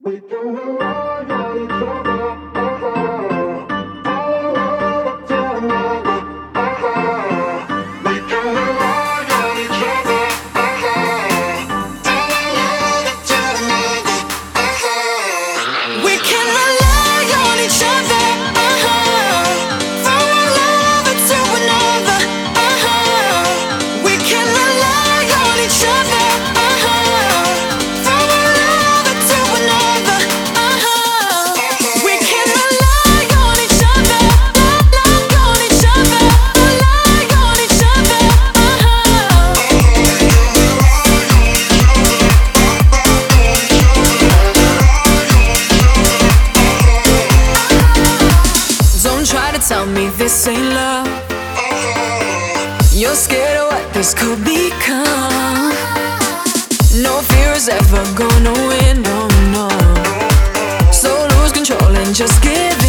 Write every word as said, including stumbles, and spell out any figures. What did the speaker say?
We can rely on each other. Uh-huh. Our love to another. Uh-huh. We can rely on each other. Uh-huh. Our love to another. Uh-huh. We can rely on each other. Uh-huh. Our love to another. Uh-huh. We can rely on each other. Uh-huh. Our love to another. Uh-huh. We can rely on each other. Rely on each other. Rely on each other. Uh-huh. Don't try to tell me this ain't love. You're scared of what this could become. No fear is ever gonna win, no, no. So lose control and just give in.